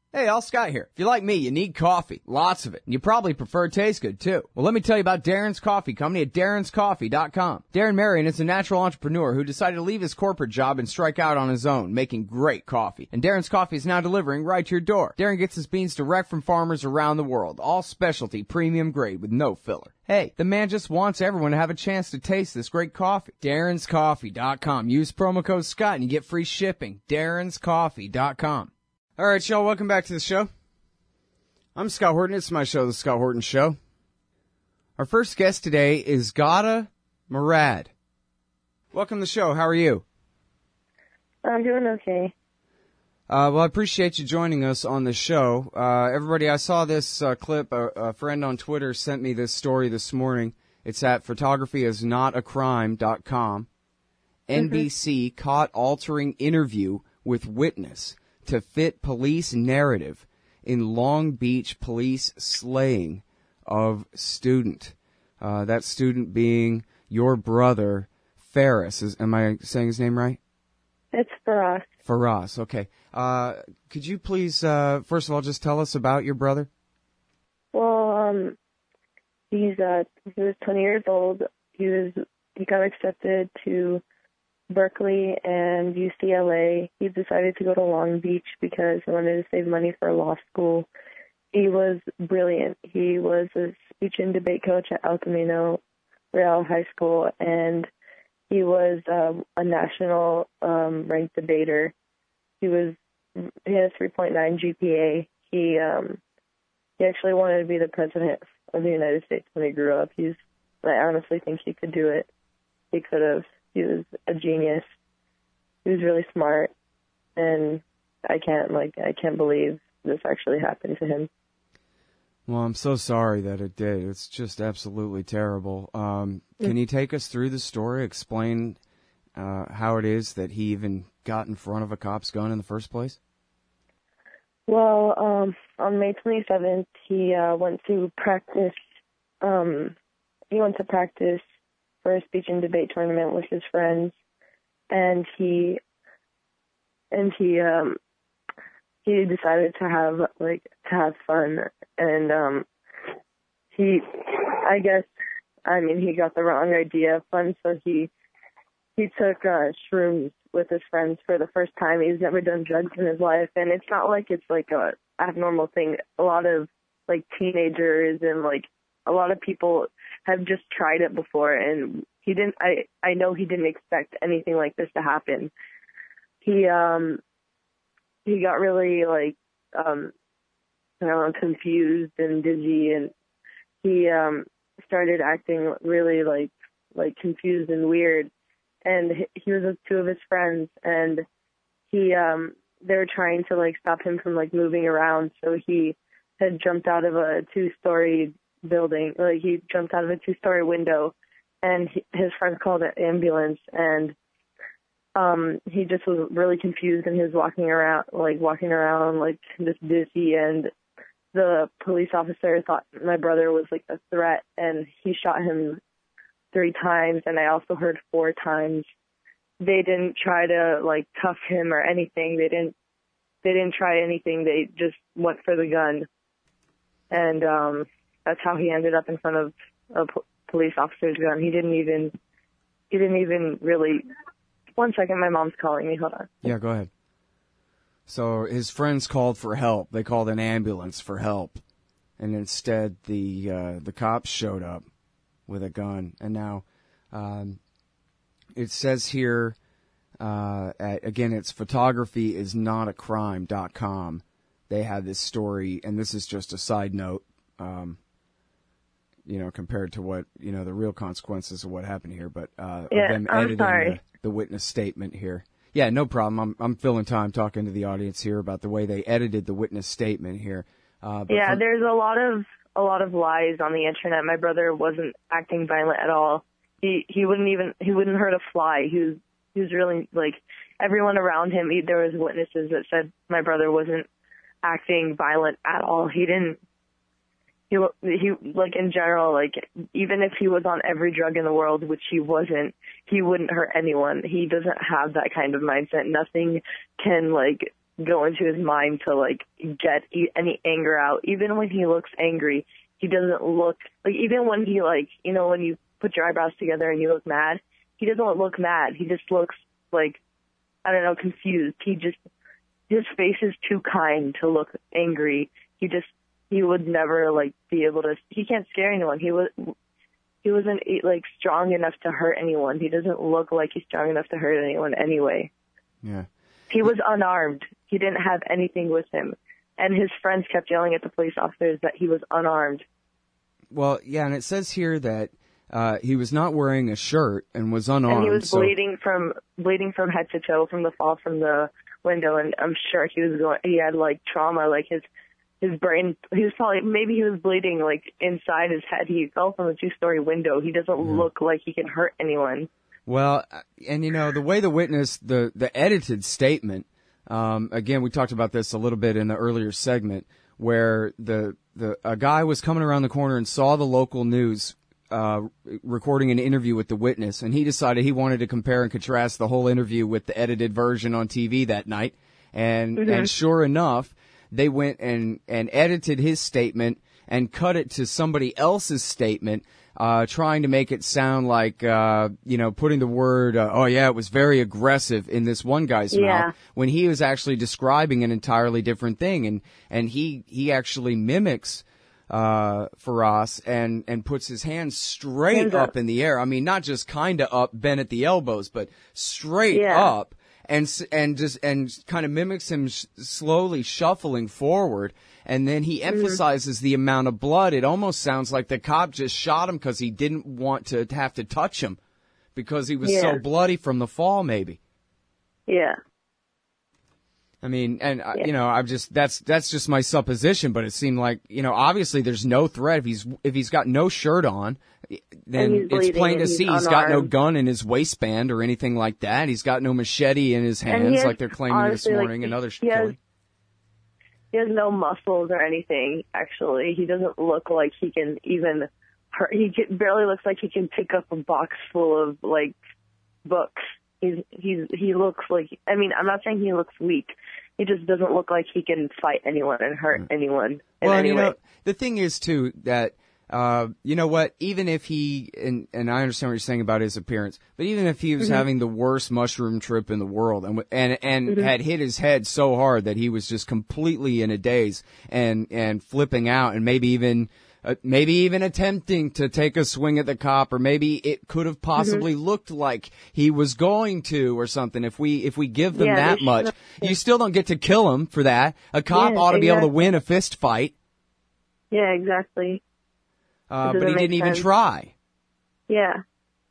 Hey, Al Scott here. If you're like me, you need coffee. Lots of it. And you probably prefer it tastes good, too. Well, let me tell you about Darren's Coffee Company at darrenscoffee.com. Darren Marion is a natural entrepreneur who decided to leave his corporate job and strike out on his own, making great coffee. And Darren's Coffee is now delivering right to your door. Darren gets his beans direct from farmers around the world. All specialty, premium grade with no filler. Hey, the man just wants everyone to have a chance to taste this great coffee. darrenscoffee.com. Use promo code Scott and you get free shipping. darrenscoffee.com. All right, y'all, welcome back to the show. I'm Scott Horton. It's my show, The Scott Horton Show. Our first guest today is Ghada Murad. Welcome to the show. How are you? I'm doing okay. Well, I appreciate you joining us on the show. Everybody, I saw this clip. A friend on Twitter sent me this story this morning. It's at photographyisnotacrime.com. NBC caught altering interview with witness to fit police narrative in Long Beach police slaying of student. That student being your brother, Ferris. Am I saying his name right? It's Faraz. Faraz, okay. Could you please, first of all, just tell us about your brother? Well, he was 20 years old. He got accepted to Berkeley and UCLA. He decided to go to Long Beach because he wanted to save money for law school. He was brilliant. He was a speech and debate coach at El Camino Real High School, and he was a national ranked debater. He had a 3.9 GPA. He actually wanted to be the president of the United States when he grew up. I honestly think he could do it. He could have. He was a genius. He was really smart, and I can't believe this actually happened to him. Well, I'm so sorry that it did. It's just absolutely terrible. Can you take us through the story, explain how it is that he even got in front of a cop's gun in the first place? Well, on May 27th, he went to practice. He went to practice for a speech and debate tournament with his friends, and he decided to have fun, and he got the wrong idea of fun, so he took shrooms with his friends for the first time. He's never done drugs in his life, and it's not like it's like a abnormal thing. A lot of teenagers and a lot of people have just tried it before, and he didn't. I know he didn't expect anything like this to happen. He got really confused and dizzy, and he started acting really confused and weird. And he was with two of his friends, and they were trying to stop him from moving around. So he had jumped out of a 2-story building. He jumped out of a 2-story window, and his friends called an ambulance, and he just was really confused, and he was walking around just dizzy, and the police officer thought my brother was a threat, and he shot him 3 times, and I also heard 4 times. They didn't try to cuff him or anything. They didn't try anything. They just went for the gun, and that's how he ended up in front of a police officer's gun. He didn't even really. One second, my mom's calling me. Hold on. Yeah, go ahead. So his friends called for help. They called an ambulance for help, and instead the cops showed up with a gun. And now it says here, again, it's photographyisnotacrime.com. They had this story, and this is just a side note, compared to what, the real consequences of what happened here. But of them editing the witness statement here. Yeah, no problem. I'm filling time talking to the audience here about the way they edited the witness statement here. There's a lot of lies on the internet. My brother wasn't acting violent at all. He wouldn't hurt a fly. He was really everyone around him. There was witnesses that said my brother wasn't acting violent at all. He didn't. He in general, even if he was on every drug in the world, which he wasn't, he wouldn't hurt anyone. He doesn't have that kind of mindset. Nothing can go into his mind to like get any anger out. Even when he looks angry, he doesn't look like, even when he like, you know, when you put your eyebrows together and you look mad, he doesn't look mad. He just looks like, I don't know, confused. His face is too kind to look angry. He would never like be able to, he can't scare anyone. He wasn't like strong enough to hurt anyone. He doesn't look like he's strong enough to hurt anyone anyway. Yeah. He was unarmed. He didn't have anything with him. And his friends kept yelling at the police officers that he was unarmed. Well, yeah, and it says here that he was not wearing a shirt and was unarmed. And he was bleeding from head to toe from the fall from the window. And I'm sure he had like trauma, like his brain, maybe he was bleeding like inside his head. He fell from a 2-story window. He doesn't look like he can hurt anyone. Well, and you know, the way the witness, the edited statement, again, we talked about this a little bit in the earlier segment, where a guy was coming around the corner and saw the local news, recording an interview with the witness, and he decided he wanted to compare and contrast the whole interview with the edited version on TV that night. And sure enough, they went and edited his statement and cut it to somebody else's statement, trying to make it sound like, putting the word, it was very aggressive in this one guy's mouth, when he was actually describing an entirely different thing. And he actually mimics, Firas and puts his hands straight up in the air. I mean, not just kinda up, bent at the elbows, but straight up. And kind of mimics him slowly shuffling forward. And then he emphasizes the amount of blood. It almost sounds like the cop just shot him because he didn't want to have to touch him because he was so bloody from the fall, maybe. Yeah. I mean, and that's just my supposition, but it seemed like, obviously there's no threat. If he's got no shirt on, then it's plain to see he's got no gun in his waistband or anything like that. He's got no machete in his hands like they're claiming this morning. Another killing. He has no muscles or anything, actually. He doesn't look like he can even hurt. He barely looks like he can pick up a box full of, like, books. He looks like, I mean, I'm not saying he looks weak. He just doesn't look like he can fight anyone and hurt anyone in any way. The thing is, too, that, you know what, even if he, and I understand what you're saying about his appearance, but even if he was having the worst mushroom trip in the world and had hit his head so hard that he was just completely in a daze and flipping out and maybe even attempting to take a swing at the cop, or maybe it could have possibly looked like he was going to or something. If we give them that much, you still don't get to kill him for that. A cop ought to be able to win a fist fight. Yeah, exactly. But he didn't even try. Yeah.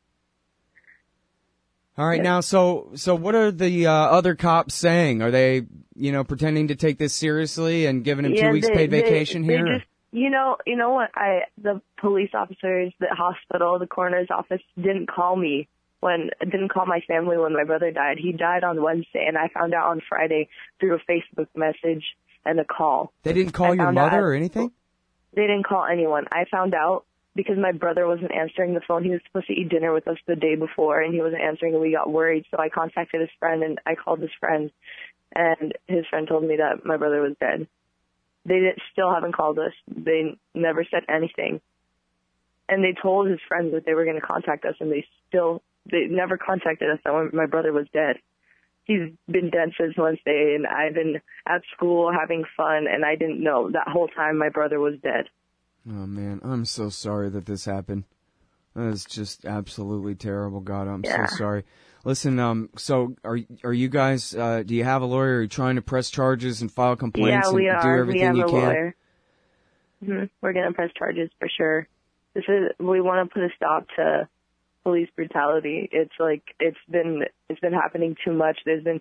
All right, now, so what are the other cops saying? Are they, pretending to take this seriously and giving him 2 weeks paid vacation here? You know what? The police officers, the hospital, the coroner's office didn't call my family when my brother died. He died on Wednesday, and I found out on Friday through a Facebook message and a call. They didn't call your mother or anything? They didn't call anyone. I found out because my brother wasn't answering the phone. He was supposed to eat dinner with us the day before, and he wasn't answering, and we got worried. So I contacted his friend, and I called his friend, and his friend told me that my brother was dead. They still haven't called us. They never said anything. And they told his friends that they were going to contact us, and they never contacted us when my brother was dead. He's been dead since Wednesday, and I've been at school having fun, and I didn't know that whole time my brother was dead. Oh, man, I'm so sorry that this happened. That is just absolutely terrible. God, I'm so sorry. Listen, so are you guys, do you have a lawyer? Are you trying to press charges and file complaints and do everything you can? We have a lawyer. We're going to press charges for sure. We want to put a stop to police brutality. It's been happening too much. There's been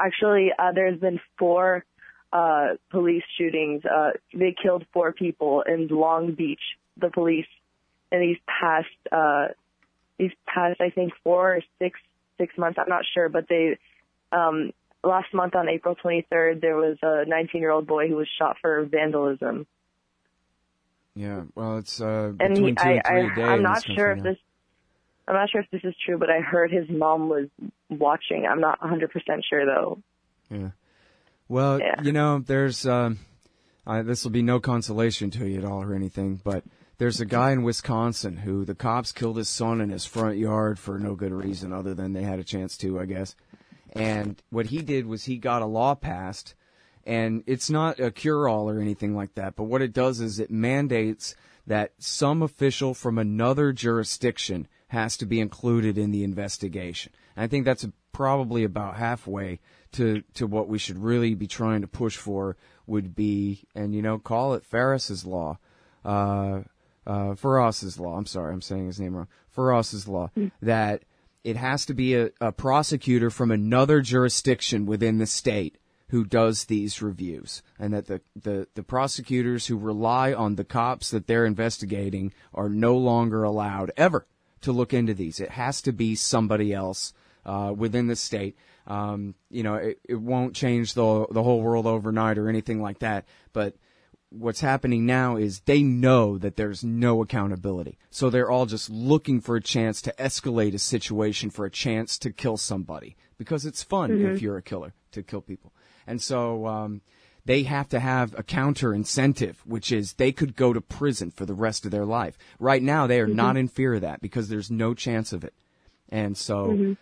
4 police shootings. They killed 4 people in Long Beach, the police, in these past I think 4 or 6 months. I'm not sure, but they last month on April 23rd there was a 19-year-old boy who was shot for vandalism. Yeah, well, it's between 2 and 3 days. I'm not sure if this is true, but I heard his mom was watching. I'm not 100% sure though. Yeah. Well, Yeah. There's this will be no consolation to you at all or anything, but there's a guy in Wisconsin who the cops killed his son in his front yard for no good reason other than they had a chance to, I guess. And what he did was he got a law passed, and it's not a cure-all or anything like that, but what it does is it mandates that some official from another jurisdiction has to be included in the investigation. And I think that's probably about halfway to what we should really be trying to push for would be, and call it Ferris's law, Farras's law. I'm sorry, I'm saying his name wrong. Farras's law, that it has to be a prosecutor from another jurisdiction within the state who does these reviews, and that the prosecutors who rely on the cops that they're investigating are no longer allowed ever to look into these. It has to be somebody else within the state. It won't change the whole world overnight or anything like that, but what's happening now is they know that there's no accountability. So they're all just looking for a chance to escalate a situation, for a chance to kill somebody, because it's fun if you're a killer to kill people. And so they have to have a counter incentive, which is they could go to prison for the rest of their life. Right now, they are not in fear of that because there's no chance of it. And so,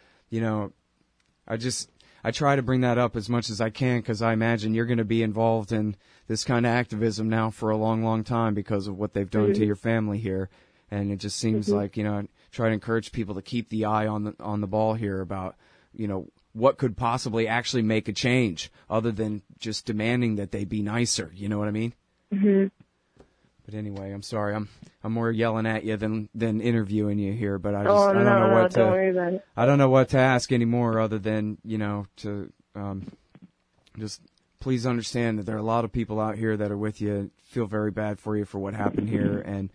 I try to bring that up as much as I can because I imagine you're going to be involved in this kind of activism now for a long, long time because of what they've done to your family here. And it just seems like, I try to encourage people to keep the eye on the ball here about, what could possibly actually make a change other than just demanding that they be nicer. You know what I mean? Mm-hmm. But anyway, I'm sorry. I'm more yelling at you than interviewing you here. But I don't worry about it. I don't know what to ask anymore other than to just please understand that there are a lot of people out here that are with you. Feel very bad for you for what happened here, and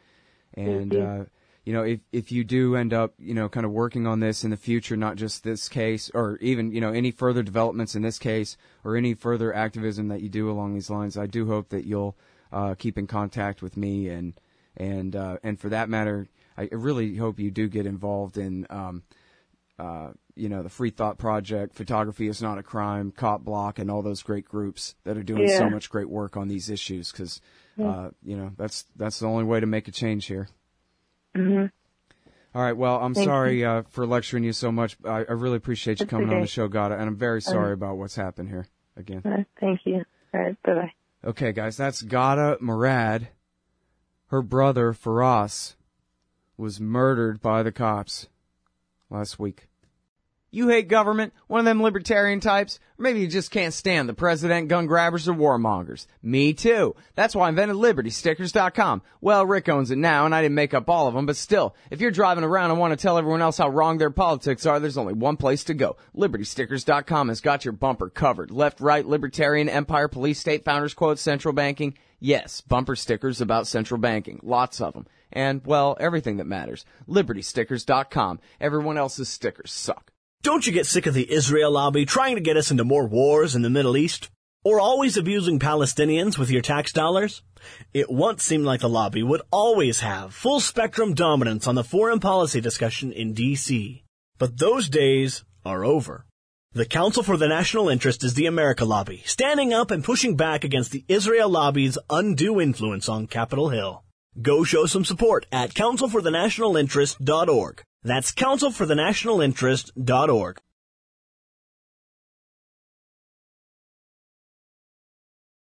if you do end up, kind of working on this in the future, not just this case, or even, any further developments in this case, or any further activism that you do along these lines, I do hope that you'll keep in contact with me, and for that matter, I really hope you do get involved in, the Free Thought Project, Photography is Not a Crime, Cop Block, and all those great groups that are doing so much great work on these issues, because, that's the only way to make a change here. Mm-hmm. All right. Well, I'm sorry for lecturing you so much. I really appreciate you coming on the show, Gada, and I'm very sorry about what's happened here again. Thank you. All right. Bye-bye. Okay, guys, that's Gada Murad. Her brother, Faraz, was murdered by the cops last week. You hate government? One of them libertarian types? Or maybe you just can't stand the president, gun grabbers, or warmongers. Me too. That's why I invented LibertyStickers.com. Well, Rick owns it now, and I didn't make up all of them, but still, if you're driving around and want to tell everyone else how wrong their politics are, there's only one place to go. LibertyStickers.com has got your bumper covered. Left, right, libertarian, empire, police, state, founders quote, central banking. Yes, bumper stickers about central banking. Lots of them. And, well, everything that matters. LibertyStickers.com. Everyone else's stickers suck. Don't you get sick of the Israel lobby trying to get us into more wars in the Middle East? Or always abusing Palestinians with your tax dollars? It once seemed like the lobby would always have full-spectrum dominance on the foreign policy discussion in D.C. But those days are over. The Council for the National Interest is the America Lobby, standing up and pushing back against the Israel lobby's undue influence on Capitol Hill. Go show some support at councilforthenationalinterest.org. That's councilforthenationalinterest.org.